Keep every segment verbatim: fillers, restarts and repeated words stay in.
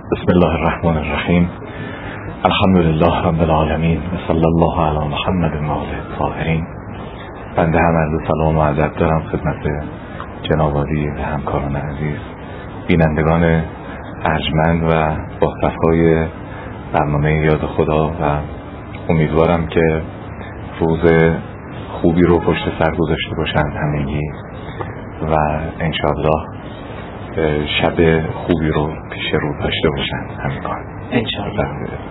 بسم الله الرحمن الرحیم. الحمد لله رب العالمین و صلی الله علی محمد و آله الطاهرین. بنده هم عرض سلام و ادب دارم خدمت جناب عالی و همکاران عزیز، بینندگان ارجمند و با صفای برنامه یاد خدا، و امیدوارم که روز خوبی رو پشت سر گذاشته باشند همگی و انشاءالله شب خوبی رو پیش رو داشته باشند همگان انشاءالله.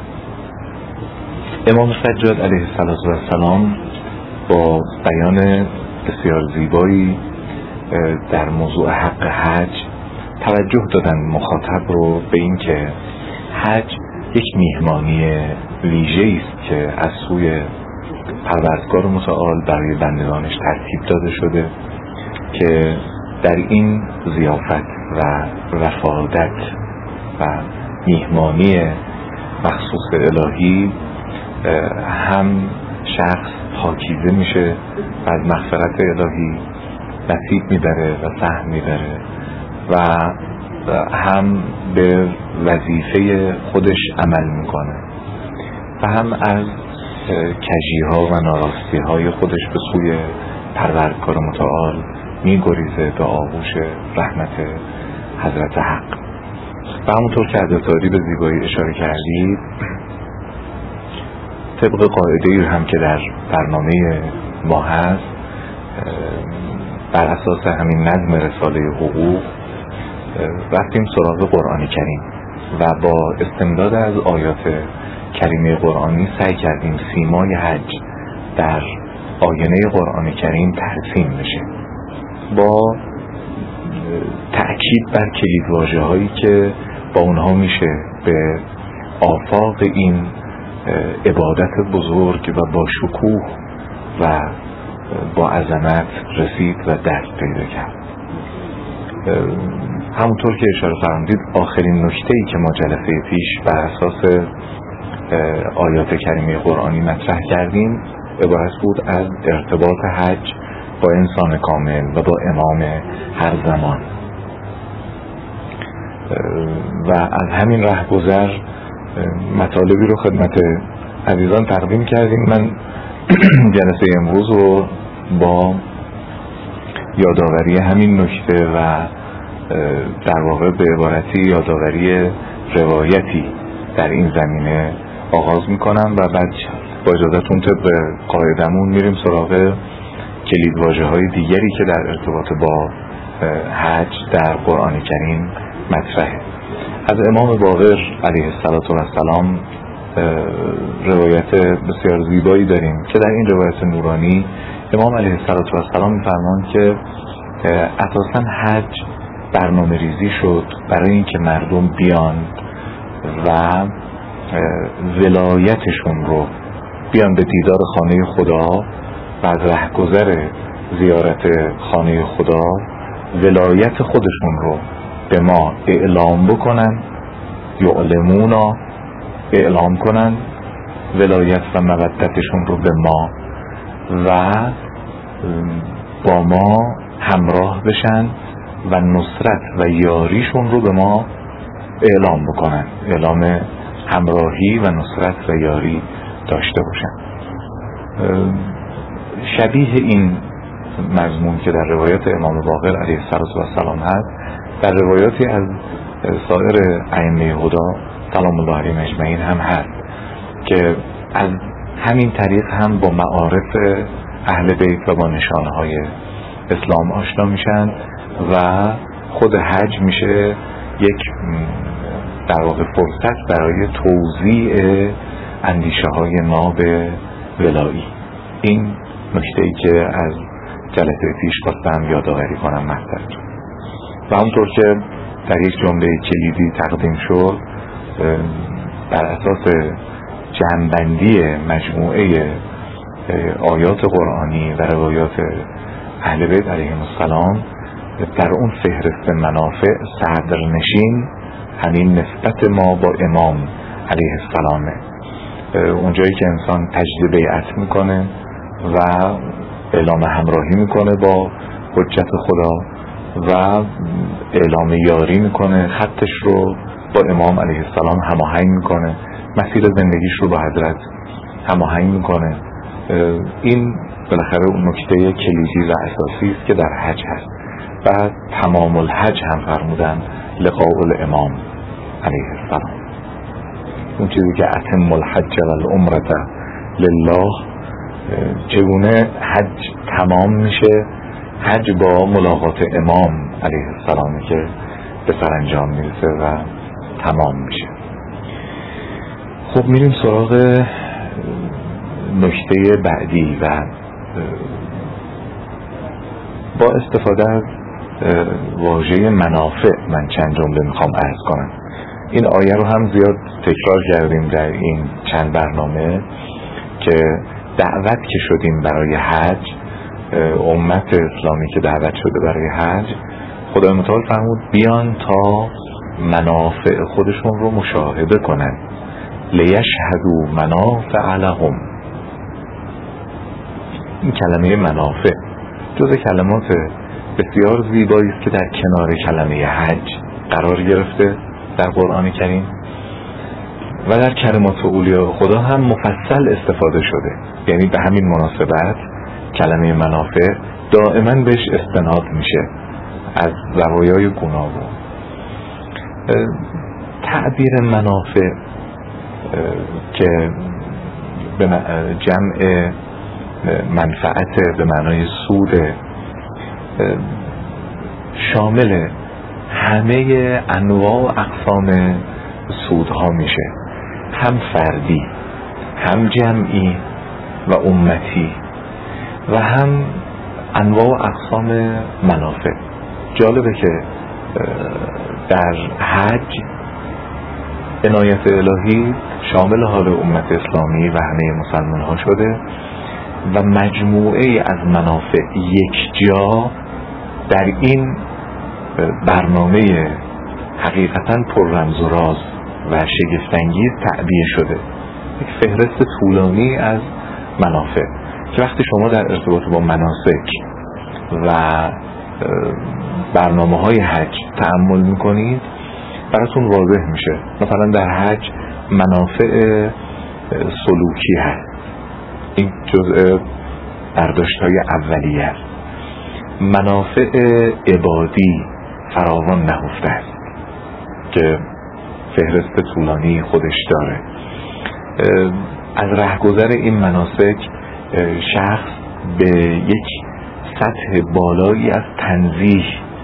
امام سجاد علیه السلام با بیان بسیار زیبایی در موضوع حق حج توجه دادن مخاطب رو به این که حج یک میهمانی ویژه‌ای است که از سوی پروردگار متعال برای بندگانش ترتیب داده شده که در این ضیافت و رفادت و میهمانی مخصوص الهی هم شخص پاکیزه میشه و از مغفرت الهی نصیب میبره و سهم میبره و هم به وظیفه خودش عمل میکنه و هم از کجیها و ناراستی های خودش به سوی پروردگار متعال میگریزه به آغوش رحمت حضرت حق. و همونطور که عزیزانی به زیبایی اشاره کردید، طبق قاعده هم که در برنامه ما هست، بر اساس همین نظم رساله حقوق رفتیم سراغ قرآن کریم و با استمداد از آیات کریمه قرآنی سعی کردیم سیمای حج در آینه قرآن کریم ترسیم بشه، با تأکید بر کلیدواژه هایی که با اونها میشه به آفاق این عبادت بزرگ و با شکوه و با عظمت رسید و درک پیدا کرد. همونطور که اشاره فرمودید، آخرین نکته‌ای که ما جلسه پیش بر اساس آیات کریمه قرآنی مطرح کردیم عبارت بود از ارتباط حج با انسان کامل و با امام هر زمان، و از همین رهگذر مطالبی رو خدمت عزیزان تقدیم کردیم. من جلسه امروز رو با یادآوری همین نکته و در واقع به عبارتی یادآوری روایتی در این زمینه آغاز میکنم و بعد با اجازهتون طبق قاعدمون میریم سراغ کلیدواژه های دیگری که در ارتباط با حج در قرآن کریم مطرحه. از امام باقر علیه السلام روایت بسیار زیبایی داریم که در این روایت نورانی امام علیه السلام میفرمایند که اساساً حج برنامه ریزی شد برای اینکه مردم بیان و ولایتشون رو بیان به دیدار خانه خدا و از رهگذر زیارت خانه خدا ولایت خودشون رو به ما اعلام بکنن، یعلمونا اعلام کنن ولایت و مودتشون رو به ما و با ما همراه بشن و نصرت و یاریشون رو به ما اعلام بکنن، اعلام همراهی و نصرت و یاری داشته باشن. شبیه این مضمون که در روایت امام باقر علیه السلام هست در روایاتی از سایر ائمه هدی سلام الله علیهم اجمعین هم هست که از همین طریق هم با معارف اهل بیت و با نشانه های اسلام آشنا میشن و خود حج میشه یک در واقع فرصت برای توزیع اندیشه های ما به ولایی. این نکته‌ای که از جلسه پیش خواستم یادآوری کنم مطلب و همونطور که در یک جمله کلیدی تقدیم شد، بر اساس جمع‌بندی مجموعه آیات قرآنی و روایات اهل بیت علیهم السلام در اون فهرست منافع صدرنشین همین نسبت ما با امام علیه السلامه، اونجایی که انسان تجدید بیعت میکنه و اعلام همراهی میکنه با حجت خدا و اعلام یاری میکنه، خطش رو با امام علیه السلام هماهنگ میکنه، مسیر زندگیش رو با حضرت هماهنگ میکنه. این بالاخره اون نکته کلیدی و اساسی است که در حج هست. و تمام الحج هم فرمودن لقاء الامام علیه السلام. اون چیزی که اتم الحج و العمرة لله، چگونه حج تمام میشه؟ حج با ملاقات امام علیه السلام که به سرانجام میرسه و تمام میشه. خب میریم سراغ نکته بعدی و با استفاده از واژه منافع من چند جمله میخوام عرض کنم. این آیه رو هم زیاد تکرار کردیم در این چند برنامه که دعوت که شدیم برای حج، امت اسلامی که دعوت شده برای حج، خدای متعال فرمود بیان تا منافع خودشون رو مشاهده کنن، لیشهدوا منافع لهم. این کلمه منافع جز کلمات بسیار زیبایی است که در کنار کلمه حج قرار گرفته در قرآن کریم و در کلمات اولیاء خدا هم مفصل استفاده شده. یعنی به همین مناسبت کلمه منافع دائما بهش استناد میشه از زوایای گوناگون. تعبیر منافع که به جمع منفعت به معنای سود، شامل همه انواع و اقسام سودها میشه، هم فردی، هم جمعی و امتی، و هم انواع و اقسام منافع. جالبه که در حج عنایت الهی شامل حال امت اسلامی و همه مسلمان ها شده و مجموعه از منافع یک جا در این برنامه حقیقتا پر رمز و راز و شگفت‌انگیز تعبیه شده. یک فهرست طولانی از منافع که وقتی شما در ارتباط با مناسک و برنامه های حج تأمل میکنید براتون واضح میشه. مثلا در حج منافع سلوکی هست، این جزء برداشت های اولیه است. منافع عبادی فراوان نهفته است که فهرست طولانی خودش داره. از رهگذر این مناسک شخص به یک سطح بالایی از تنزیه،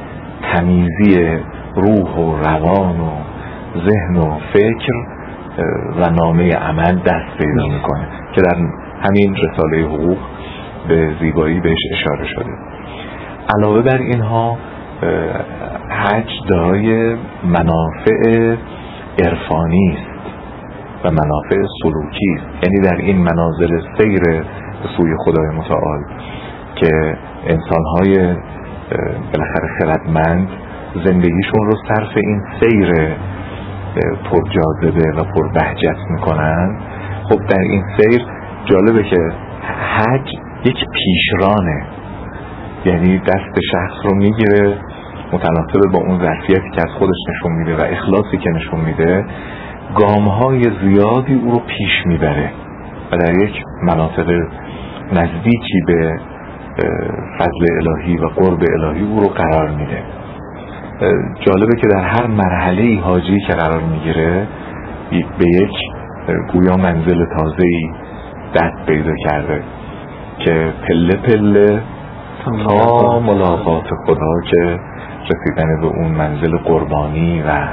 تمیزی روح و روان و ذهن و فکر و نامه عمل دست پیدا میکنه که در همین رساله حقوق به زیبایی بهش اشاره شده. علاوه بر اینها حج دارای منافع عرفانی است و منافع سلوکی است. یعنی در این منازل سیر به سوی خدای متعال که انسان‌های بالاخره خردمند زندگیشون رو صرف این سیر پر جاذبه و پر بهجت میکنن. خب در این سیر جالبه که حج یک پیشرانه، یعنی دست شخص رو میگیره متناسب با اون ظرفیتی که از خودش نشون میده و اخلاصی که نشون میده، گامهای زیادی او رو پیش میبره و در یک مناطق نزدیکی به فضل الهی و قرب الهی او رو قرار میده. جالبه که در هر مرحله حاجی که قرار میگیره به یک گویا منزل تازه‌ای دست پیدا کرده که پله پله تا ملاقات خدا که رسیدن به اون منزل قربانی و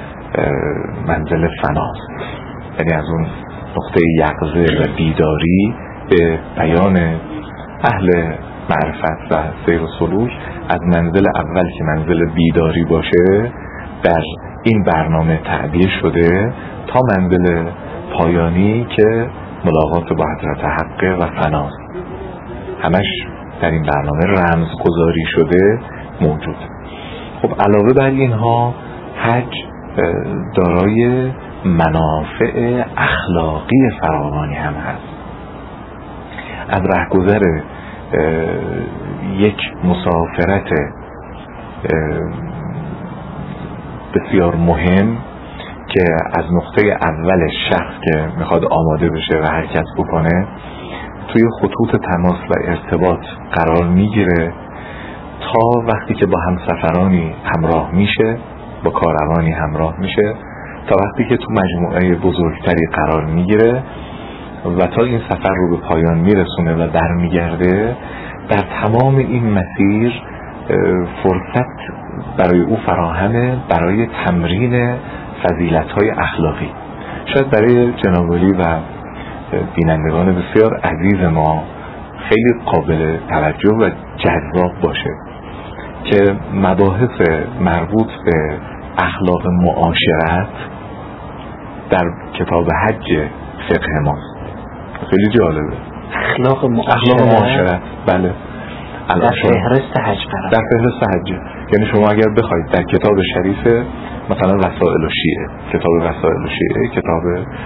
منزل فناست. یعنی از اون نقطه یقظه و بیداری به بیان اهل معرفت و سیر و سلوک از منزل اول که منزل بیداری باشه در این برنامه تعبیه شده تا منزل پایانی که ملاقات با حضرت حق و فناست. همش در این برنامه رمز گذاری شده موجود. خب علاوه بر اینها حج دارای منافع اخلاقی فراوانی هم هست. از رهگذر یک مسافرت بسیار مهم که از نقطه اول شخص که میخواد آماده بشه و حرکت بکنه توی خطوط تماس و ارتباط قرار میگیره تا وقتی که با همسفرانی همراه میشه، با کاروانی همراه میشه، تا وقتی که تو مجموعه بزرگتری قرار میگیره و تا این سفر رو به پایان میرسونه و برمیگرده. در تمام این مسیر فرصت برای او فراهمه برای تمرین فضیلت‌های اخلاقی. شاید برای جناب عالی و بینندگان بسیار عزیز ما خیلی قابل توجه و جذاب باشه که مباحث مربوط به اخلاق معاشرت در کتاب حج فقه ماست. خیلی جالبه. اخلاق معاشرت, اخلاق معاشرت. بله. در فهرست حج قرار. در فهرست حج. یعنی شما اگر بخواید در کتاب شریف مثلا وسائل الشیعه، کتاب وسائل الشیعه کتاب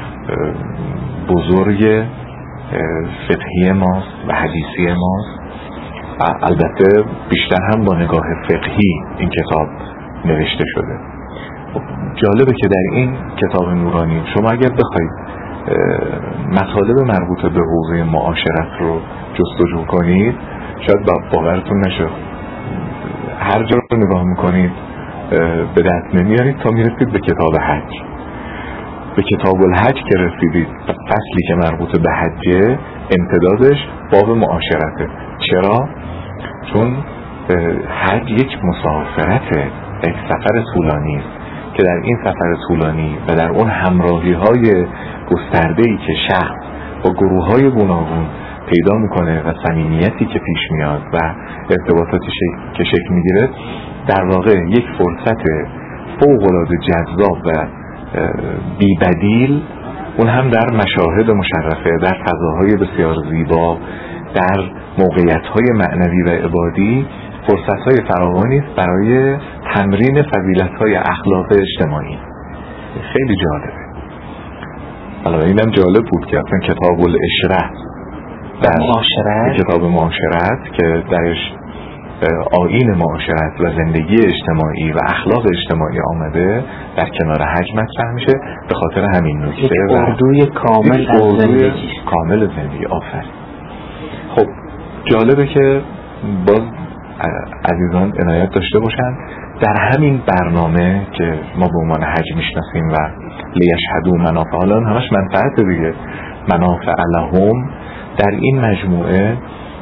بزرگ فقهی ماست و حدیثی ماست. البته بیشتر هم با نگاه فقهی این کتاب نوشته شده. جالبه که در این کتاب نورانی شما اگر بخواید مطالب مربوط به حوزه معاشرت رو جستجو کنید شاید باورتون نشه. هر جا رو نگاه میکنید به دست نمیارید تا میرسید به کتاب حج. به کتاب الحج که رسیدید فصلی که مربوط به حجه امتدادش باب معاشرته. چرا؟ چون حج یک مسافرته، یک سفر طولانی است که در این سفر طولانی و در اون همراهی های گسترده‌ای که شخص با گروه های گوناگون پیدا میکنه و صمیمیتی که پیش میاد و ارتباطاتی شک... که شکل میگیره در واقع یک فرصت فوق‌العاده جذاب و بی‌بدیل، اون هم در مشاهد مشرفه، در فضاهای بسیار زیبا، در موقعیت‌های معنوی و عبادی فرصت‌های فراوانی است برای تمرین فضیلت‌های اخلاق اجتماعی. خیلی جالبه. البته اینم جالب بود که اصلا کتاب الاشره در معاشرت، کتاب معاشرت که درش آیین معاشرت و زندگی اجتماعی و اخلاق اجتماعی آمده در کنار حج مطرح میشه به خاطر همین نکته. یک اردوی کامل از زندگی کامل زندگی. آفرین. خب جالبه که باز عزیزان عنایت داشته باشن در همین برنامه که ما به عنوان حج میشناسیم و لیشهدوا منافع، حالا همش منفعت دیگه، منافع لهم، در این مجموعه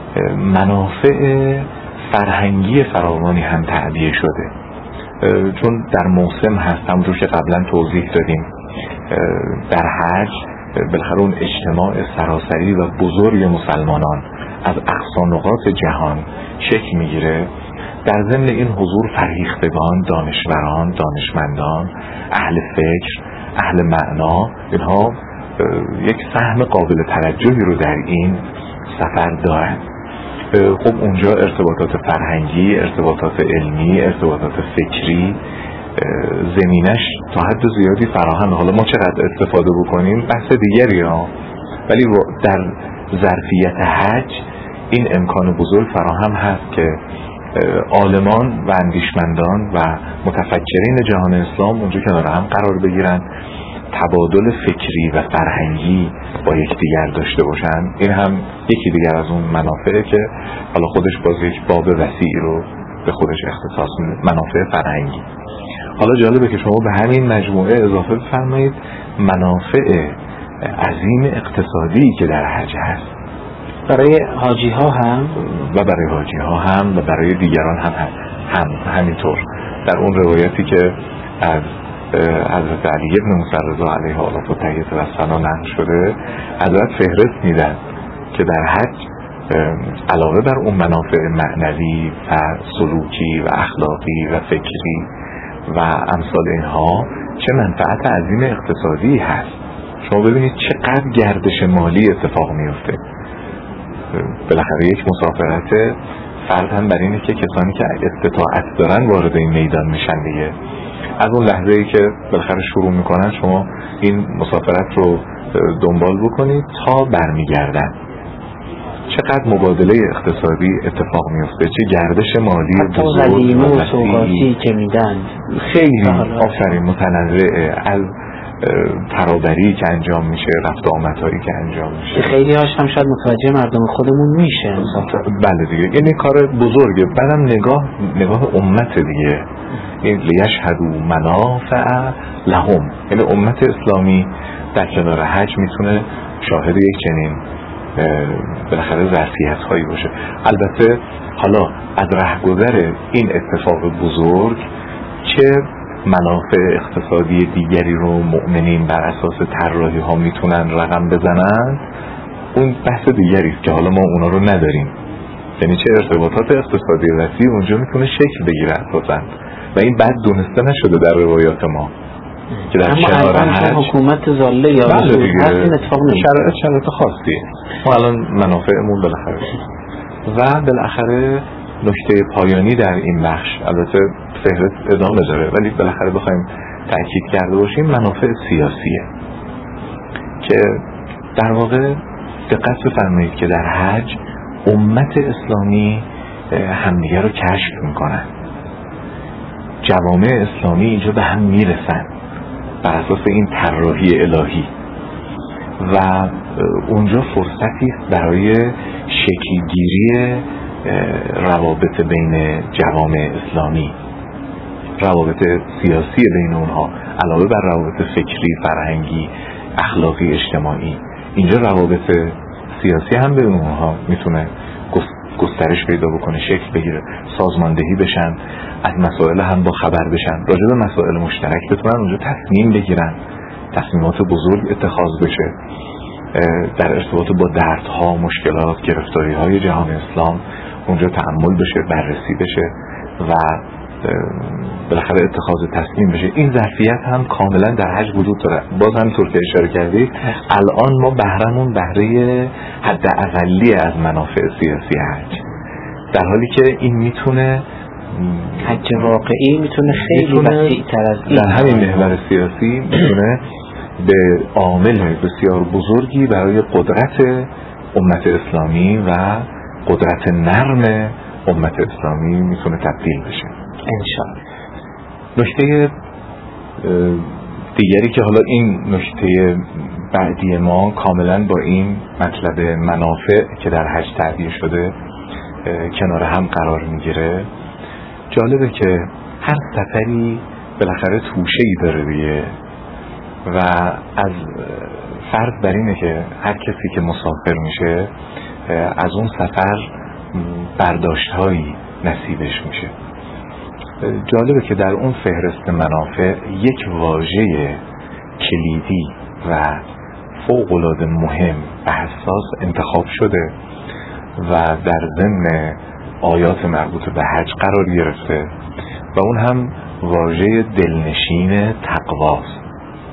منافع فرهنگی فراوانی هم تعبیه شده. چون در موسم هست، همونجور که قبلا توضیح دادیم، در حج بالاخره اون اجتماع سراسری و بزرگ مسلمانان از اقصا نقاط جهان شکل میگیره. در ضمن این حضور فرهیختگان، دانشوران، دانشمندان، اهل فکر، اهل معنا، اینها یک سهم قابل توجهی رو در این سفر دارند. خب اونجا ارتباطات فرهنگی، ارتباطات علمی، ارتباطات فکری زمینش تا حد زیادی فراهم. حالا ما چقدر استفاده بکنیم بحث دیگری ها، ولی در ظرفیت حج این امکان بزرگ فراهم هست که عالمان و اندیشمندان و متفکرین جهان اسلام اونجا کنار هم قرار بگیرن، تبادل فکری و فرهنگی با یکدیگر داشته باشن. این هم یکی دیگر از اون منافعه که حالا خودش باز یک باب وسیعی رو به خودش اختصاص میده، منافع فرهنگی. حالا جالبه که شما به همین مجموعه اضافه بفرمایید منافع عظیم اقتصادی که در حج هست برای حاجی ها هم و برای حاجی ها هم و برای دیگران هم هم, هم همینطور. در اون روایتی که از حضرت علی ابن موسی رضا علیه آلاف و تحییت و ثنا نقل شده، حضرت فهرست میدن که در حج علاوه بر اون منافع معنوی و سلوکی و اخلاقی و فکری و امثال اینها چه منفعت عظیم اقتصادی هست. شما ببینید چقدر گردش مالی اتفاق میفته. بالاخره یک مسافرت فرد هم برای اینه که کسانی که استطاعت دارن وارد این میدان میشن دیگه. از اون لحظه ای که بالاخره شروع میکنن شما این مسافرت رو دنبال بکنید تا برمیگردن، چقدر مبادله اقتصادی اتفاق میفته، چه گردش مالی بزرگ و سوغاتی که میدن خیلی آفرین متنوعه. از ترابری که انجام میشه، رفت آمدهایی که انجام میشه. خیلی هاش هم شاید متوجه مردم خودمون میشه. بله دیگه، یعنی کار بزرگه. بعدم نگاه نگاه امت دیگه، این لیشهدوا منافع لهم، یعنی امت اسلامی در کنار حج میتونه شاهد یک چنین بالاخره ظرفیت هایی باشه. البته حالا از رهگذر این اتفاق بزرگ چه منافع اقتصادی دیگری رو مؤمنین بر اساس طراحی ها میتونن رقم بزنن، اون بحث دیگری است که حالا ما اونا رو نداریم. یعنی چه ارتباطات اقتصادی وسیع اونجا میتونه شکل بگیره اساسا، و این بعد دونسته نشده در روایات ما که در کنار حج حکومت ظاله یا این اتفاق نمیشه. شرایط شرایط خاصیه. ما الان منافعمون بالاخره و بالاخره نکته پایانی در این بخش، البته فهرست ادامه داره ولی بالاخره بخوایم تأکید کرده باشیم، منافع سیاسیه که در واقع دقت بفرمایید که در حج امت اسلامی همدیگه رو کشف میکنن، جوامع اسلامی اینجا به هم میرسن بر اساس این طراحی الهی و اونجا فرصتی است برای شکلگیری روابط بین جوامع اسلامی، روابط سیاسی بین اونها، علاوه بر روابط فکری، فرهنگی، اخلاقی، اجتماعی. اینجا روابط سیاسی هم بین اونها میتونه گسترش پیدا بکنه، شکل بگیره، سازماندهی بشن، از مسائل هم با خبر بشن، راجع به مسائل مشترک بتونن اونجا تصمیم بگیرن، تصمیمات بزرگ اتخاذ بشه در ارتباط با دردها، مشکلات، گرفتاری‌های جهان اسلام اونجا تأمل بشه، بررسی بشه و بالاخره اتخاذ تصمیم بشه. این ظرفیت هم کاملا در حج وجود داره. باز هم طور که اشاره کردید الان ما بهرمون بهره حد اقلی از منافع سیاسی حج، در حالی که این میتونه حج واقعی میتونه خیلی وسیع‌تر از این در همین محور سیاسی میتونه به عامل بسیار بزرگی برای قدرت امت اسلامی و قدرت نرم امت اسلامی میتونه تبدیل بشه انشاءالله. نکته دیگری که حالا این نکته بعدی ما کاملا با این مطلب منافع که در حج تعبیر شده کنار هم قرار میگیره، جالبه که هر سفری بالاخره توشه‌ای داره دیگه و از فرض بر اینه که هر کسی که مسافر میشه از اون سفر برداشت‌هایی نصیبش میشه. جالبه که در اون فهرست منافع یک واژه کلیدی و فوق‌العاده مهم و حساس انتخاب شده و در ضمن آیات مربوط به حج قرار گرفته و اون هم واژه دلنشین تقواست.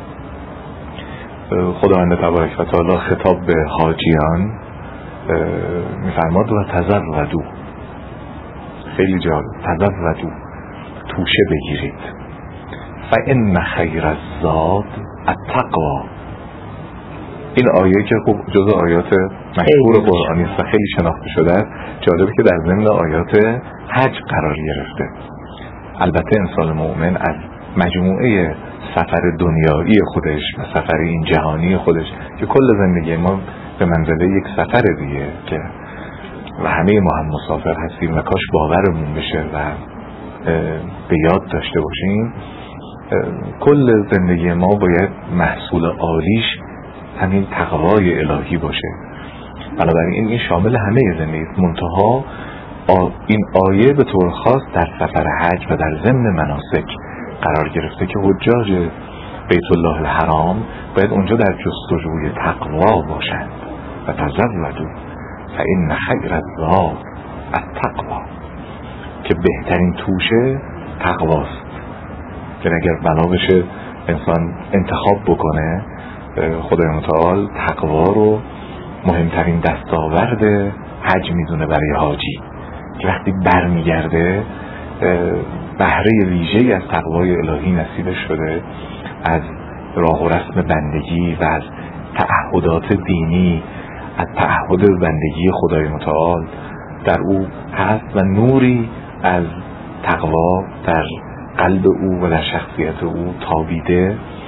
خداوند تبارک و تعالی خطاب به حاجیان میفرماد و تزودوا، خیلی جالب، تزودوا، توشه بگیرید، فإن خیر الزاد التقوا. این آیه که خب جزء آیات مشهور قرآنی است و خیلی شناخته شده است، جالبه که در ضمن آیات حج قرار گرفته. البته انسان مؤمن از مجموعه سفر دنیایی خودش و سفر این جهانی خودش که کل زندگی ما به منزله یک سفر دیگه که و همه ما هم مسافر هستیم و کاش باورمون بشه و به یاد داشته باشیم کل زندگی ما باید محصول عالیش همین تقوای الهی باشه. بنابراین این شامل همه زندگی است، منتها این آیه به طور خاص در سفر حج و در ضمن مناسک قرار گرفته که حجاج بیت الله الحرام باید اونجا در جستجوی تقوا باشند و تزودوا فإن خیر الزاد التقوا، که بهترین توشه تقواست. که اگر بنا بشه انسان انتخاب بکنه، خدای متعال تقوا رو مهمترین دستاورد حج میدونه برای حاجی که وقتی برمیگرده بهره ویژه‌ای از تقوای الهی نصیبش شده، از راه و رسم بندگی و از تعهدات دینی، از تعهد بندگی خدای متعال در او هست و نوری از تقوا در قلب او و در شخصیت او تابیده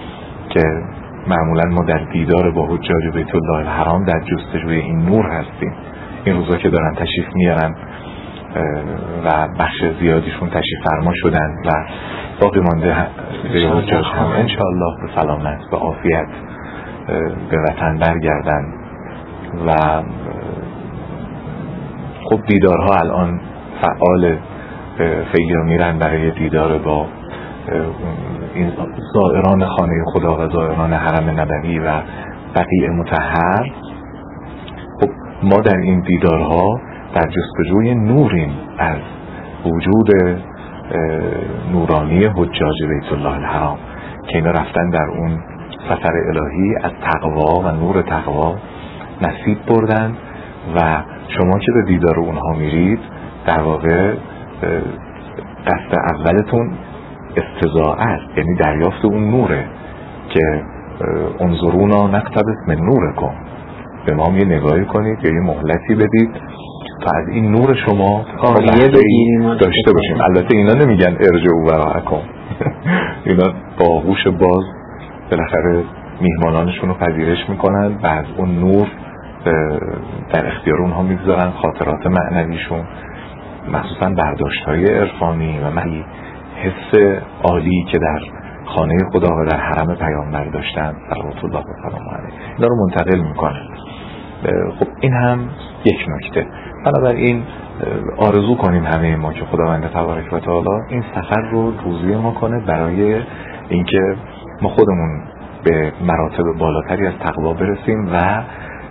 که معمولا ما در دیدار با حجاج بیت الله الحرام در جستجوی این نور هستیم. این روزا که دارن تشریف میارن و بخش زیادیشون تشریف فرما شدن و باقی مانده به حجاج هم انشاءالله به سلامت و عافیت به وطن برگردن. و خب دیدارها الان فعال، خیلی ها میرن برای دیدار با این زائران خانه خدا و زائران حرم نبوی و بقیع مطهر. خب ما در این دیدارها در جستجوی نوریم از وجود نورانی حجاج بیت الله الحرام که اینا رفتن در اون سفر الهی از تقوا و نور تقوا نصیب بردن و شما که به دیدار اونها میرید در واقع قصد اولتون استضاءه است، یعنی دریافت اون نوره که انظرونا نقتبس من نورکم، به ما یه نگاهی کنید یا یه مهلتی بدید تا از این نور شما داشته باشیم. البته اینا نمیگن ارجعوا وراءکم اینا با آغوش باز بالاخره میهمانانشون رو پذیرش میکنن و از اون نور در اختیار اونها میگذارن خاطرات معنویشون، مخصوصا برداشت‌های عرفانی و معنی حس عالی که در خانه خدا و در حرم پیامبر داشتن صلوات الله و سلامه علیه، اینا رو منتقل میکنن. خب این هم یک نکته. بنابراین آرزو کنیم همه ما که خداوند تبارک و تعالی این سفر رو روزی ما کنه برای اینکه ما خودمون به مراتب بالاتری از تقوا برسیم و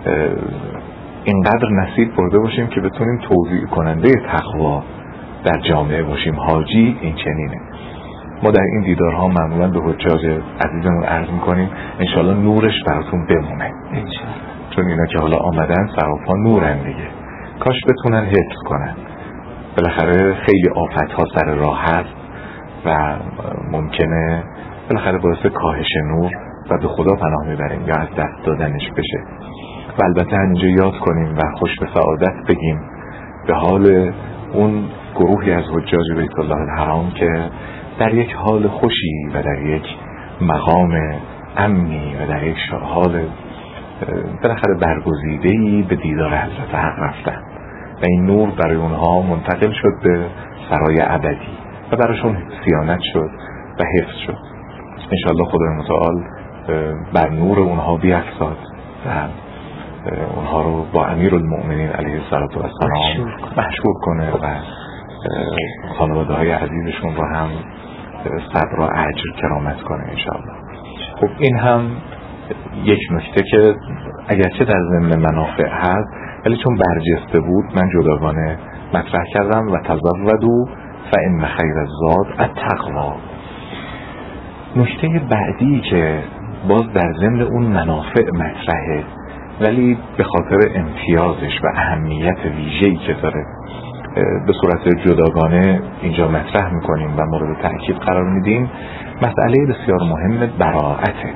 اینقدر نصیب برده باشیم که بتونیم توزیع کننده تقوا در جامعه باشیم. حاجی این چنینه. ما در این دیدارها معمولا به حجاج عزیزمون عرض میکنیم انشالله نورش براتون بمونه، چون اینا که حالا آمدن سراپا نورن دیگه، کاش بتونن حفظ کنن. بالاخره خیلی آفت ها سر راه هست و ممکنه بالاخره باعث کاهش نور و به خدا پناه میبریم یا از دست دادنش بشه. و البته همینجا یاد کنیم و خوش به سعادت بگیم به حال اون گروهی از حجاج بیت الله الحرام که در یک حال خوشی و در یک مقام امنی و در یک حال بالاخره برگزیده‌ای به دیدار حضرت حق رفتن و این نور برای اونها منتقل شد به سرای ابدی و براشون صیانت شد و حفظ شد. انشاءالله خدای متعال بر نور اونها بیفزاد و اونها رو با امیر المؤمنین علیه الصلاة و السلام محشور کنه و خانواده های عزیزشون رو هم صبر و اجر کرامت کنه انشاءالله. خب این هم یک نکته که اگرچه در ضمن منافع هست ولی چون برجسته بود من جداگانه مطرح کردم و تزودوا فإن خیر الزاد التقوا. نکته بعدی که باز در ضمن اون منافع مطرحه ولی به خاطر امتیازش و اهمیت ویژه‌ای که داره به صورت جداگانه اینجا مطرح میکنیم و مورد تأکید قرار میدیم، مسئله بسیار مهم براءته،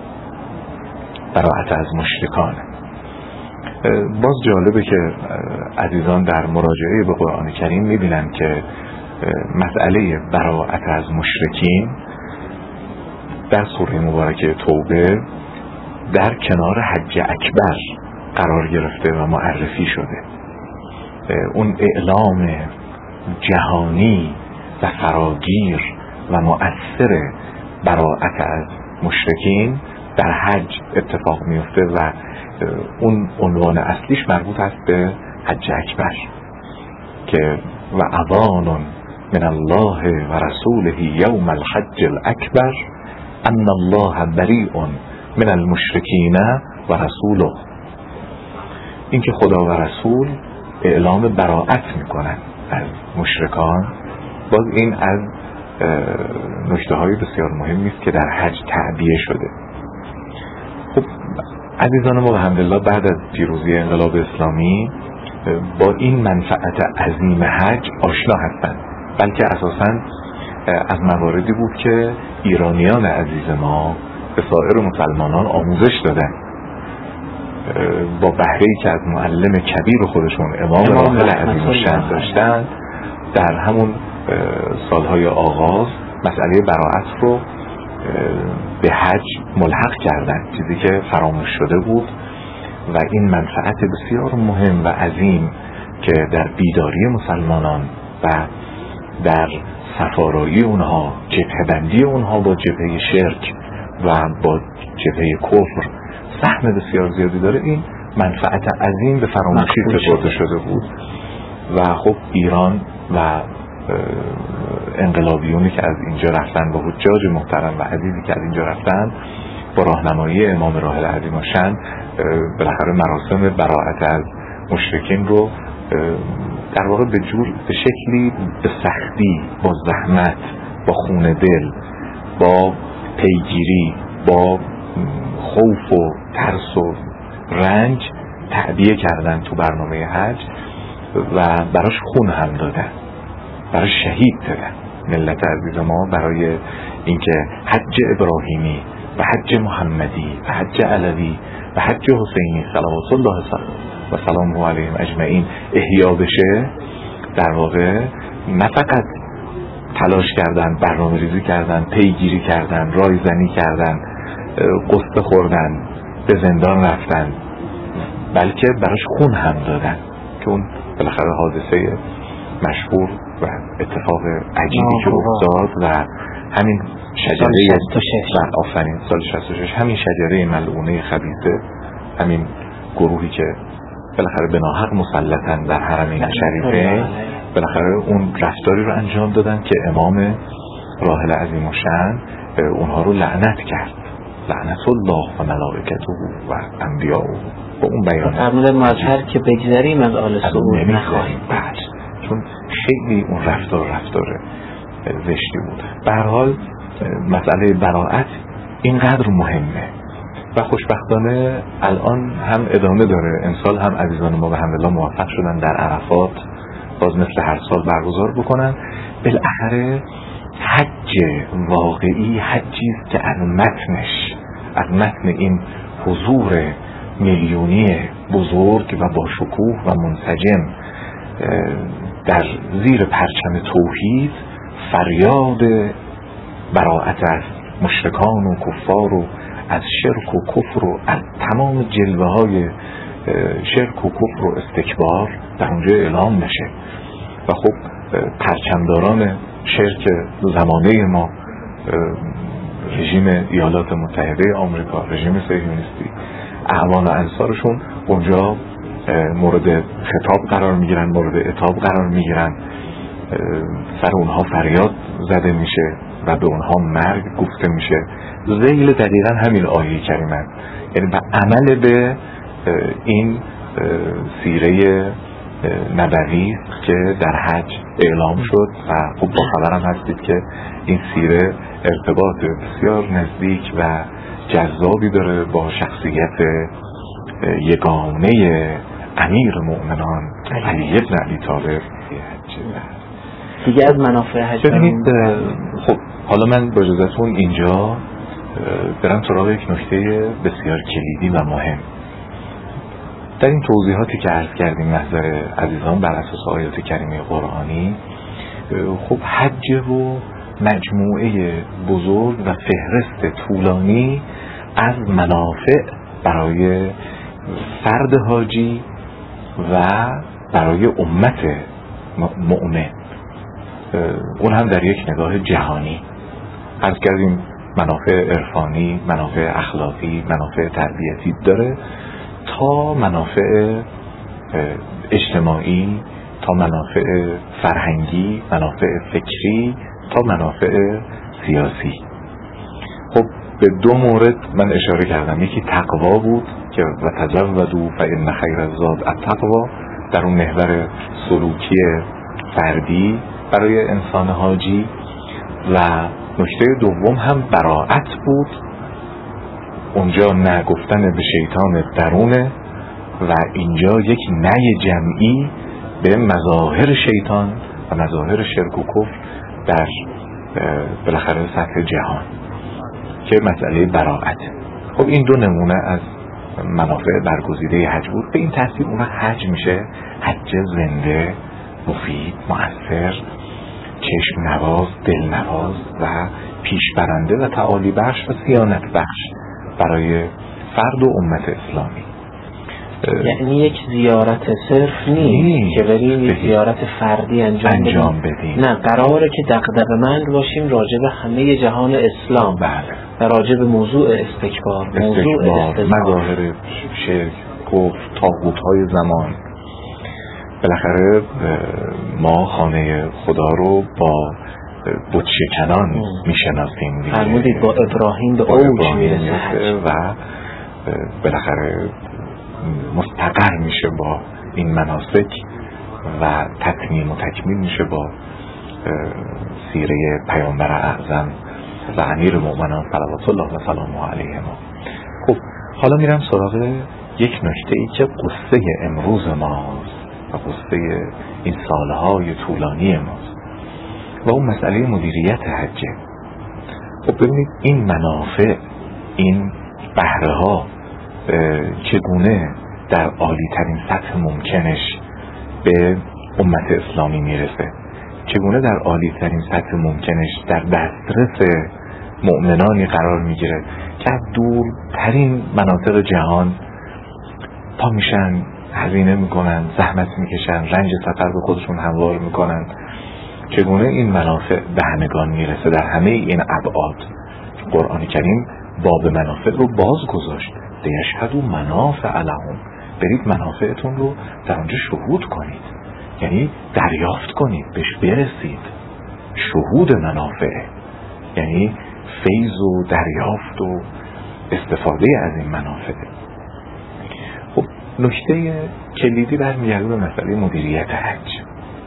براءت از مشرکان. باز جالبه که عزیزان در مراجعه به قرآن کریم میبینن که مسئله براءت از مشرکین در سوره مبارکه توبه در کنار حج اکبر قرار گرفته و معرفی شده. اون اعلام جهانی و فراگیر و مؤثر براءت از مشرکین در حج اتفاق میفته و اون عنوان اصلیش مربوط است به حج اکبر که و اذان من الله و رسوله یوم الحج الاکبر ان الله بریء من المشرکین و رسوله. این که خدا و رسول اعلام براءت میکنن از مشرکان، باز این از نکته های بسیار مهمی است که در حج تعبیه شده. خب عزیزان ما الحمدلله بعد از پیروزی انقلاب اسلامی با این منفعت عظیم حج آشنا هستند، بلکه اساساً از مواردی بود که ایرانیان عزیز ما به سایر مسلمانان آموزش دادن با بهره‌ای که از معلم کبیر خودشون امام راحل عظیم الشأن داشتن. در همون سالهای آغاز مسئله براءت رو به حج ملحق کردند، چیزی که فراموش شده بود و این منفعت بسیار مهم و عظیم که در بیداری مسلمانان و در سفارایی اونها، جبهه بندی اونها با جبهه شرک و با جبهه کفر سهم بسیار زیادی داره، این منفعت عظیم به فراموشی سپرده شده بود. و خب ایران و انقلابیونی که از اینجا رفتن و حجاج محترم و عزیزی که از اینجا رفتن با راهنمایی امام راحل عظیم الشأن بالاخره مراسم براءت از مشرکین رو در واقع به جور به شکلی به سختی، با زحمت، با خون دل، با پیگیری، با خوف و ترس و رنج تعبیه کردن تو برنامه حج و براش خون هم دادن، براش شهید دادن. ملت عزیز ما برای اینکه حج ابراهیمی و حج محمدی و حج علوی و حج حسینی صلوات الله و سلامه علیهم اجمعین احیا بشه، در واقع نه فقط تلاش کردن، برنامه ریزی کردن، پیگیری کردن، رایزنی کردن، قصه خوردن، به زندان رفتن، بلکه براش خون هم دادن که اون بالاخره حادثه مشهور و اتفاق عجیبی که افتاد و همین شجره و آفرین سال شصت و شش همین شجره ملعونه خبیثه، همین گروهی که بالاخره به ناحق مسلطن در حرمین شریفه، بالاخره اون رفتاری رو انجام دادن که امام راحل عظیم الشأن اونها رو لعنت کرد، لعنت الله و ملائکته و انبیاء. با اون بیان فرمودن ما از هر که بگذریم از آل سعود نخواهیم، بعد چون خیلی اون رفتار رفتار زشتی بود. به هر حال مسئله براءت اینقدر مهمه و خوشبختانه الان هم ادامه داره. امسال هم عزیزان ما به حمدالله موفق شدن در عرفات باز مثل هر سال برگزار بکنن. بالاخره حج واقعی حجی است که از متنش، از متن این حضور میلیونی بزرگ و با شکوه و منسجم در زیر پرچم توحید فریاد براءت از مشرکان و کفار و از شرک و کفر و از تمام جلوه های شرک و کفر و استکبار در اونجا اعلام نشه. و خب پرچمداران شرک زمانه ما، رژیم ایالات متحده آمریکا، رژیم صهیونیستی، اعوان و انصارشون اونجا مورد خطاب قرار میگیرن، مورد عتاب قرار میگیرن، سر اونها فریاد زده میشه و به اونها مرگ گفته میشه. ذیل دقیقا همین آیه کریمه، یعنی به عمل به این سیره نبوی که در حج اعلام شد و خب با خبرم هستید که این سیره ارتباط بسیار نزدیک و جذابی داره با شخصیت یگانه امیر مؤمنان علی بن ابی طالب. دیگه از منافع حج ببینید، خب حالا من با اجازهتون اینجا برم سراغ یک نکته بسیار کلیدی و مهم. در این توضیحاتی که عرض کردیم محضر عزیزان بر اساس آیات کریمه قرآنی، خب حج و مجموعه بزرگ و فهرست طولانی از منافع برای فرد حاجی و برای امت مؤمن، اون هم در یک نگاه جهانی. عرض کردیم منافع عرفانی، منافع اخلاقی، منافع تربیتی داره، تا منافع اجتماعی، تا منافع فرهنگی، منافع فکری، تا منافع سیاسی. خب به دو مورد من اشاره کردم، یکی تقوا بود که و تزودوا فإن خیر الزاد التقوا، در اون محور سلوکی فردی برای انسان حاجی، و نکته دوم هم براءت بود. اونجا نه گفتن به شیطان درونه و اینجا یک نه جمعی به مظاهر شیطان و مظاهر شرک و کفر در بالاخره سطح جهان که مسئله براءت. خب این دو نمونه از منافع برگزیده حج بود. به این ترتیب اون حج میشه حج زنده، مفید، مؤثر، چشم نواز، دل نواز و پیشبرنده و تعالی بخش و صیانت بخش برای فرد و امت اسلامی. یعنی یک زیارت صرف نیست که بریم یک زیارت فردی انجام, انجام بدیم. بدیم نه، قراره که دغدغه‌مند باشیم راجع به همه جهان اسلام. بله. و راجع به موضوع استکبار, استکبار موضوع استکبار، مظاهر شرک، کفر، طاغوت‌های زمان. بالاخره ما خانه خدا رو با بت شکنان میشناسیم. فرمودید با ابراهیم به اوج میرسه و بالاخره مستقر میشه با این مناسک و تتمیم و تکمیل میشه با سیره پیامبر اعظم و امیر المؤمنین صلوات الله و سلامه علیه ما. خب حالا میرم سراغ یک نکته ای که قصه امروز ماست و قصه این سالهای طولانی ماست و اون مسئله مدیریت حجه. خب ببینید این منافع، این بهره ها چگونه در عالی ترین سطح ممکنش به امت اسلامی میرسه، چگونه در عالی ترین سطح ممکنش در دسترس مؤمنانی قرار میگیره که از دورترین مناطق جهان پا میشن، هزینه میکنن، زحمت میکشن، رنج سفر به خودشون هموار میکنن. چگونه این منافع به همگان میرسه در همه این ابعاد. قرآن کریم باب منافع رو باز گذاشت. لیشهدوا منافع لهم، برید منافعتون رو در اونجا شهود کنید، یعنی دریافت کنید، بهش برسید. شهود منافع یعنی فیض و دریافت و استفاده از این منافع. خب نکته کلیدی برمیگرده به مسئله مدیریت حج.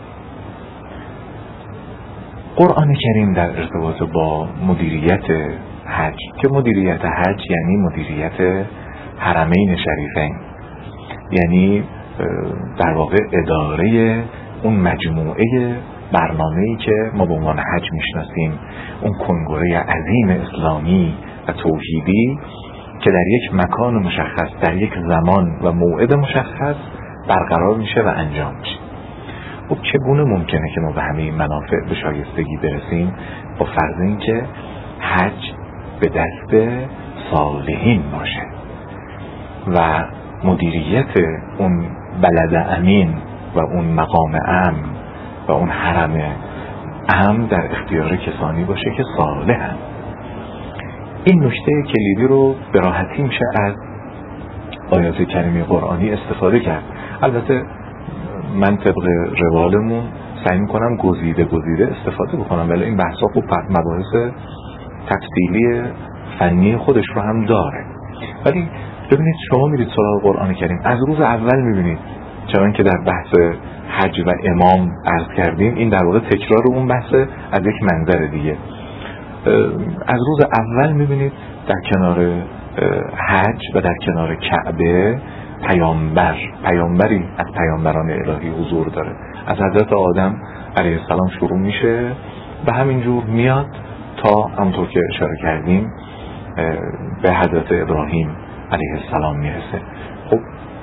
قرآن کریم در ارتباط با مدیریت حج، که مدیریت حج یعنی مدیریت حرمین شریفین، یعنی در واقع اداره اون مجموعه برنامه‌ای که ما به عنوان حج میشناسیم، اون کنگره عظیم اسلامی و توحیدی که در یک مکان مشخص، در یک زمان و موعد مشخص برقرار میشه و انجام میشه. خب چگونه ممکنه که ما به همه این منافع به شایستگی برسیم؟ با فرض اینکه حج به دست صالحین باشه و مدیریت اون بلد امین و اون مقام امن و اون حرم امن در اختیار کسانی باشه که صالحن. این نکته کلیدی رو به راحتی میشه از آیات کریمه قرآنی استفاده کرد. البته من طبق روالمون سعی میکنم گزیده گزیده استفاده بکنم، ولی این بحثا خب مباحث تفصیلی فنی خودش رو هم داره. ولی ببینید شما میرید سراغ قرآن کریم، از روز اول میبینید، چون که در بحث حج و امام عرض کردیم، این در واقع تکرار اون بحث از یک منظر دیگه. از روز اول میبینید در کنار حج و در کنار کعبه پیامبر پیامبری از پیامبران الهی حضور داره. از حضرت آدم علیه السلام شروع میشه و همینجور میاد تا همونطور که اشاره کردیم به حضرت ابراهیم علیه السلام میرسه. خب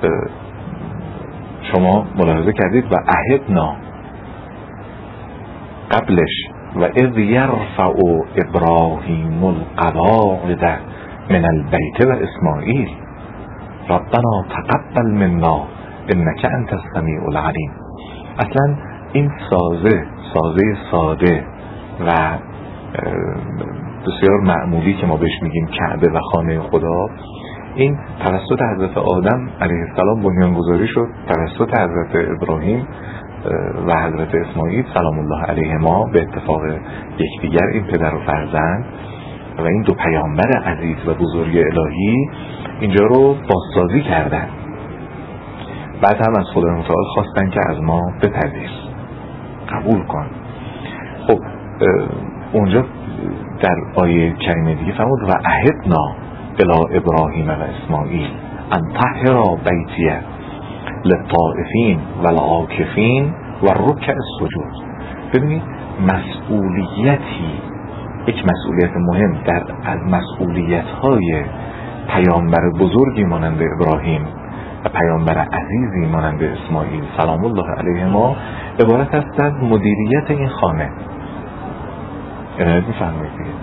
شما ملاحظه کردید و عهدنا قبلش و اذ یرفع ابراهیم القواعد من البیت و اسماعیل ربنا تقبل منا انک انت السمیع العلیم. اصلا این سازه سازه ساده و بسیار معمولی که ما بهش میگیم کعبه و خانه خدا، این توسط حضرت آدم علیه السلام بنیانگذاری شد، توسط حضرت ابراهیم و حضرت اسماعیل سلام الله علیهما به اتفاق یکدیگر، این پدر و فرزند و این دو پیامبر عزیز و بزرگ الهی اینجا رو بازسازی کردن. بعد هم از خدای متعال خواستن که از ما بپذیر، قبول کن. خب اونجا در آیه کریمه دیگه فرمود و عهدنا الی ابراهیم و اسماعیل ان طهرا بیتی للطائفین و العاکفین و رکع السجود. ببینید مسئولیتی، یک مسئولیت مهم در از مسئولیت های پیامبر بزرگی مانند ابراهیم و پیامبر عزیزی مانند اسماعیل سلام الله علیهما عبارت است از مدیریت این خانه. عنایت می‌فرمایید دیگه.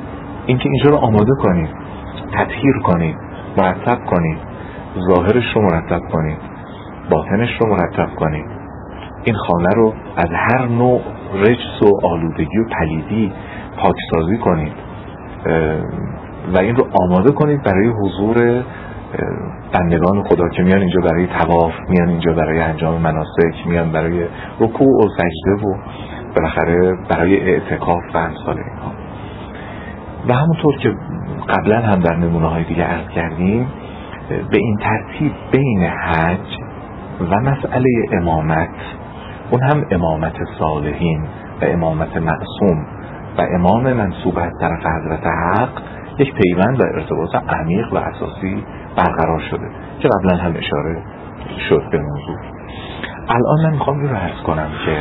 اینکه اینجا رو آماده کنید، تطهیر کنید، مرتب کنید، ظاهرش رو مرتب کنید، باطنش رو مرتب کنید، این خانه رو از هر نوع رجس و آلودگی و پلیدی پاکسازی کنید و این رو آماده کنید برای حضور بندگان خدا که میان اینجا برای طواف، میان اینجا برای انجام مناسک، میان برای رکوع و سجده و بالاخره برای اعتکاف و امثال اینها. و همونطور که قبلا هم در نمونه های دیگه عرض کردیم، به این ترتیب بین حج و مسئله امامت، اون هم امامت صالحین و امامت معصوم و امام منصوب از طرف حضرت حق، یک پیوند و ارتباط عمیق و اساسی برقرار شده که قبلا هم اشاره شد به موضوع. الان من میخوام این رو عرض کنم که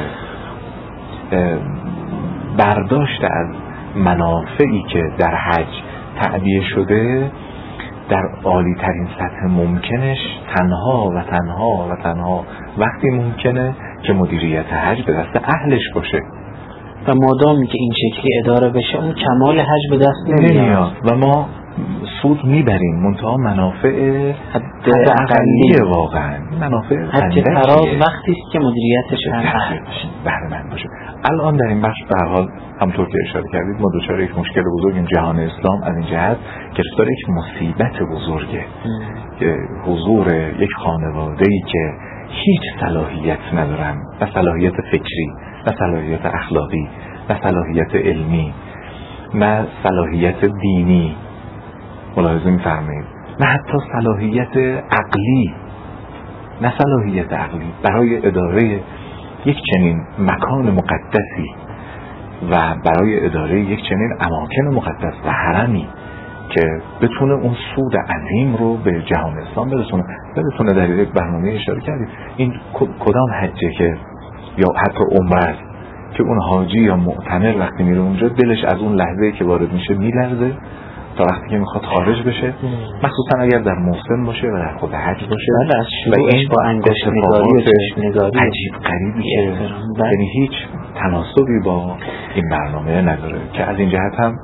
برداشت از منافعی که در حج تعبیه شده در عالی ترین سطح ممکنش تنها و تنها و تنها وقتی ممکنه که مدیریت حج به دست اهلش باشه و مادامی که این شکلی اداره بشه اون کمال حج به دست نمیاد و ما سود میبریم، منتها منافع حد اقلیه، واقعا منافع حد فراز وقتی است که مدیریتش بهره مند باشه. الان در این بخش به هر حال همونطور که اشاره کردید ما دچار یک مشکل بزرگیم. جهان اسلام از این جهت گرفتار یک مصیبت بزرگه که حضور یک خانواده‌ای که هیچ صلاحیت ندارن، و صلاحیت فکری و صلاحیت اخلاقی و صلاحیت علمی و صلاحیت دینی، ملاحظه می‌فرمایید، نه حتی صلاحیت عقلی، نه صلاحیت عقلی برای اداره یک چنین مکان مقدسی و برای اداره یک چنین اماکن مقدس و حرمی که بتونه اون سود عظیم رو به جهان اسلام برسونه. بتونه در یک برنامه اشاره کردید این کدام حجه که یا حتی عمره است که اون حاجی یا معتمر وقتی میره اونجا دلش از اون لحظه که وارد میشه میلرزه تا وقتی که میخواد خارج بشه، مخصوصا اگر در موسم باشه و در خود حج باشه و این با انگشت نگاری و چشم نگاری عجیب غریبی که یعنی هیچ تناسبی با این برنامه نداره که از این جهت هم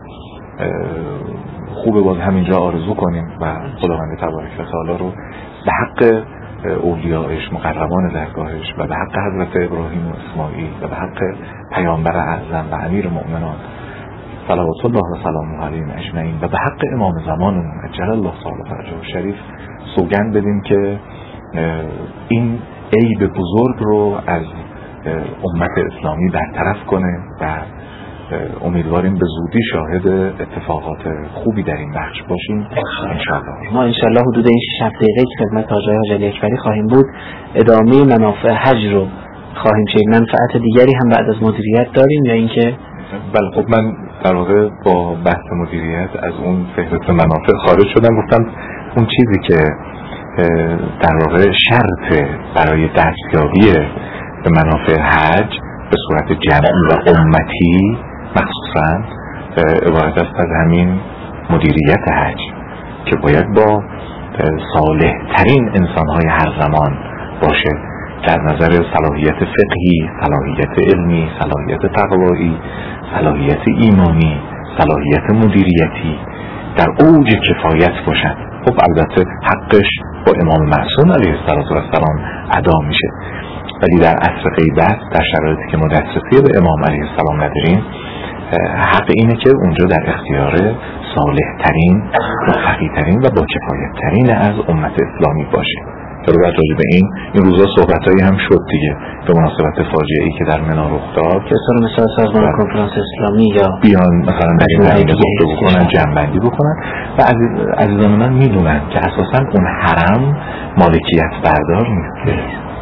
خوبه باز همینجا آرزو کنیم و خداوند تبارک و تعالی رو به حق اولیاءش، مقربان درگاهش و به حق حضرت ابراهیم و اسماعیل و به حق پیامبر اعظم و امیر مؤمنان صلوات الله و سلامه علیهم اجمعین و به حق امام زمانمون عجل الله تعالی فرجه شریف سوگند بدیم که این عیب بزرگ رو از امت اسلامی برطرف کنه و امیدواریم به زودی شاهد اتفاقات خوبی در این بخش باشیم انشاءالله. ما انشاءالله حدود این شش هفته دقیقه که خدمت حاج علی اکبری خواهیم بود ادامه منافع حج رو خواهیم شنید. منفعت دیگری هم بعد از مدیریت داریم یا اینکه؟ بله خب من در واقع با بحث مدیریت از اون فهرست منافع خارج شدم. گفتم اون چیزی که در واقع شرط برای دستیابی به منافع حج به صورت جمعی و امتی مخصوصا عبارت است از همین مدیریت حج که باید با صالح ترین انسان‌های هر زمان باشه در نظر صلاحیت فقهی، صلاحیت علمی، صلاحیت تقوایی، صلاحیت ایمانی، صلاحیت مدیریتی در اوج کفایت باشند. خب البته حقش با امام معصوم علیه السلام ادا میشه، ولی در عصر غیبت در شرایطی که ما دسترسی به امام علیه السلام نداریم حق اینه که اونجا در اختیار صالح ترین، متقی ترین و با کفایت ترین از امت اسلامی باشه. در راجع به این این روزا صحبتایی هم شد دیگه به مناسبت فاجعه‌ای که در منا رخ داد که اصلا مثلا سازمان کنفرانس اسلامی یا بیان مثلا در این زمینه گفتگو بکنن، جمع‌بندی بکنن و عزیزان من میدونن که اساسا اون حرم مالکیت بردار نیست.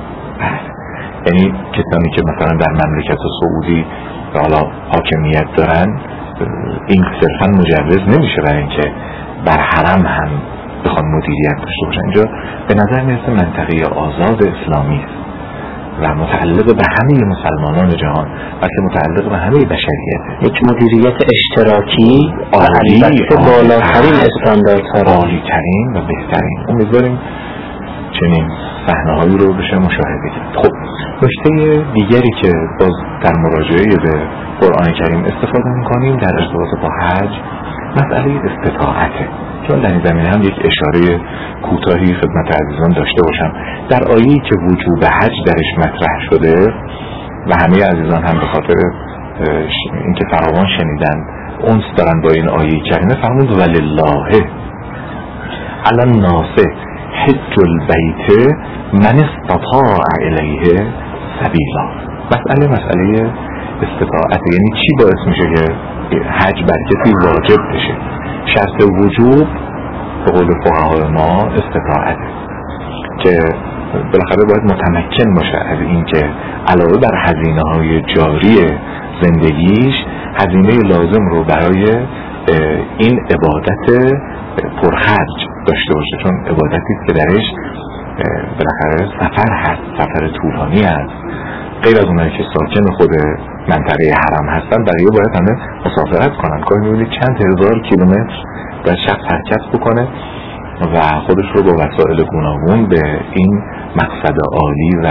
یعنی کسانی که مثلا در مملکت سعودی حالا حاکمیت دارن این صرفا مجوز نمیشه برای اینکه بر حرم هم بخوان مدیریت داشته باشن. اینجا به نظر میرسه منطقه آزاد اسلامی است و متعلق به همه مسلمانان جهان بلکه متعلق به همه بشریت، یک مدیریت اشتراکی عالی، بالاترین استانداردها، عالی ترین و بهترین. امیدواریم چنین صحنه‌هایی رو بشه مشاهده کرد. خب نکته دیگری که باز در مراجعه به قرآن کریم استفاده می‌کنیم در ارتباط با حج مسئله استطاعته، چون در این زمینه هم یک اشاره کوتاهی خدمت عزیزان داشته باشم. در آیه‌ای که وجوب حج درش مطرح شده و همه عزیزان هم به خاطر اینکه فراوان شنیدن اونس دارن با این آیه کریمه، فرمود ولله علی الناس حج البیت من استطاع الیه سبیلا. مسئله مسئله استطاعت، یعنی چی باعث میشه که حج بر کسی واجب بشه؟ شرط وجوب به قول فقهای ما استطاعته که بالاخره باید متمکن باشه از این که علاوه بر هزینه های جاری زندگیش هزینه لازم رو برای این عبادت پرخرج داشته باشه، چون عبادتی که درش بالاخره سفر هست، سفر طولانی هست. غیر از اونایی که ساکن خود منطقه حرم هستن، بقیه باید همه مسافرت کنن. کاری می‌بینید چند هزار کیلومتر باید شخص حرکت بکنه و خودش رو با وسایل گوناگون به این مقصد عالی و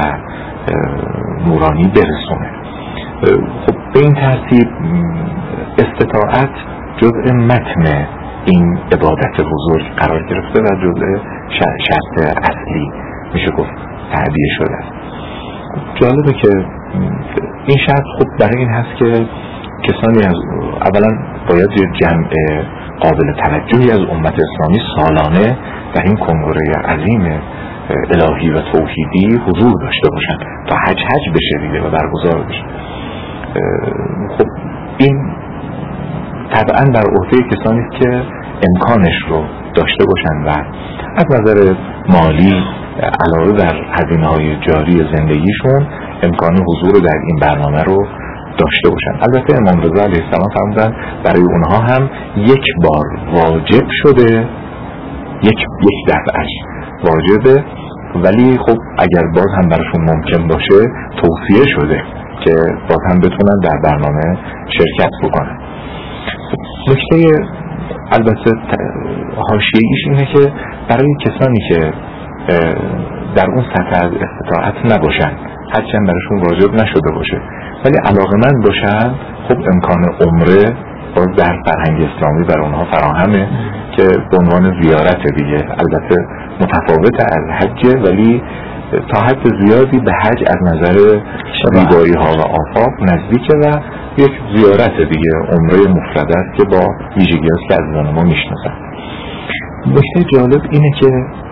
نورانی برسونه. خب به این ترتیب استطاعت جزء متن این عبادت بزرگ قرار گرفته و جزء شرط اصلی میشه گفت تعبیه شده است. جالبه که این شرط خب برای این هست که کسانی از اولا باید یه جمع قابل توجهی از امت اسلامی سالانه در این کنگره عظیم الهی و توحیدی حضور داشته باشن تا حج حج بشه دیگه و برگزار بشه. خب این طبعا بر عهده کسانی است که امکانش رو داشته باشن و از نظر مالی علاوه بر هزینه‌های جاری زندگیشون امکان حضور در این برنامه رو داشته باشن. البته امام رضا علیه السلام فرمودن برای اونها هم یک بار واجب شده، یک یک دفعهش واجبه، ولی خب اگر باز هم براشون ممکن باشه توصیه شده که باز هم بتونن در برنامه شرکت بکنن. نکته البته حاشیه‌ایش اینه که برای کسانی که در اون سطح از استطاعت نباشن، هرچند براشون واجب نشده باشه ولی علاقه‌مند باشن، خب امکان عمره باز در فرهنگ اسلامی برای اونها فراهمه که به عنوان زیارت دیگه، البته متفاوت از حج ولی تا حد زیادی به حج از نظر زیبایی ها و آفاق نزدیکه و یک زیارت دیگه، عمره مفرد است که با ویژگی هست که از ما میشناسن. نکته جالب اینه که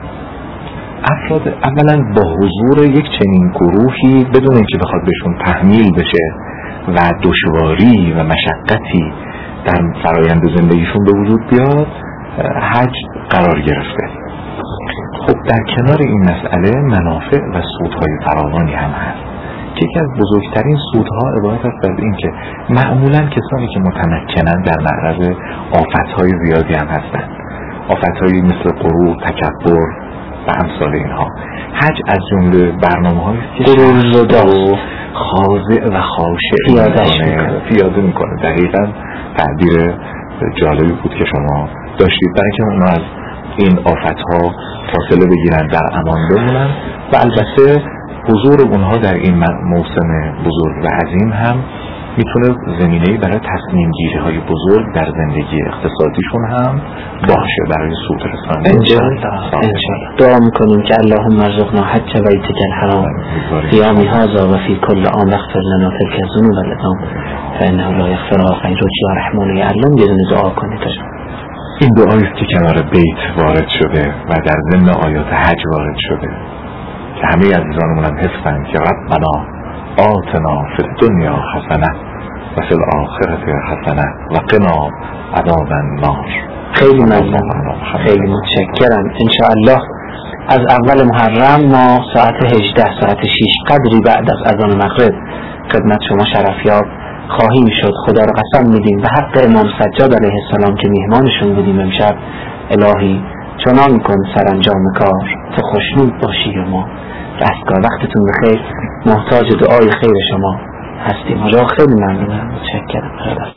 افراد اولا با حضور یک چنین گروهی بدون اینکه بخواد بهشون تحمیل بشه و دشواری و مشقتی در فرایند زندگیشون به وجود بیاد، حج قرار گرفته. خب در کنار این مسئله منافع و سودهای فراوانی هم هست که یکی از بزرگترین سودها عبارت است از این که معمولا کسانی که متمکنن در معرض آفتهای زیادی هم هستند، آفتهایی مثل غرور، تکبر و امثال اینها. حج از جمله برنامه‌هایی است که شخص رو خاضع و خاشع میکنه، پیاده میکنه. دقیقاً تعبیر جالبی بود که شما داشتید، برای که اونا از این آفتها فاصله بگیرن، در امان بمونن و البته حضور اونها در این موسم بزرگ و عظیم هم میتونه زمینه‌ای برای تصمیم گیری های بزرگ در زندگی اقتصادیشون هم باشه برای سود رسانی. انشاءالله دعا میکنیم که اللهم ارزقنا حج بیتک الحرام فی عام هذا و فی کل عام واغفر لنا تلک الذنوب العظام فانه لا یغفرها غیرک یا رحمان یا علم. یه دونه دعا کنید. این دعایی است که کنار بیت وارد شده و در ضمن آیات حج وارد شده که همه عزیزانمون هم حفظن که ربنا آتنا فی الدنیا حسنه و فی الاخرة حسنه و قنا عذاب النار. خیلی ممنون، خیلی متشکرم. انشاءالله از اول محرم ما ساعت هجده ساعت شش قدری بعد از اذان مغرب خدمت شما شرفیاب خواهیم شد. خدا رو قسم میدیم به حق امام سجاد علیه السلام که میهمانشون بودیم امشب، الهی چنان کن سرانجام کار تو خوشنود باشی و ما دستگاه. وقتتون بخیر، محتاج دعای خیر شما هستیم. خیلی ممنونم، متشکرم.